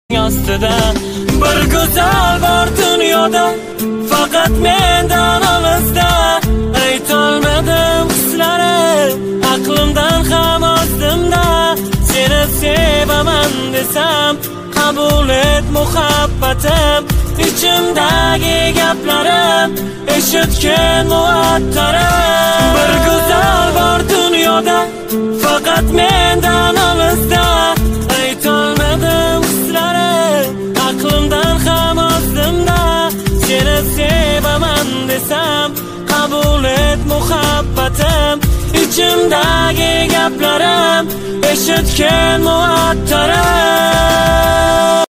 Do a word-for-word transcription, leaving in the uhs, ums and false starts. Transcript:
ostida bir go'zal bor dunyoda, faqat mendan olisda. Aytolmadim hislari aqlimdan ham ozdimda. Seni sevaman desam qabul et muhabbatim. İçimdagi gaplarim eshitgin muattarim. Bir go'zal bor dunyoda, faqat mendan olisda. Aytolmadim hislari aqlimdan ham ozdimda. Seni sevaman desam qabul et muhabbatim. İçimdagi gaplarim eshitgin muattarim.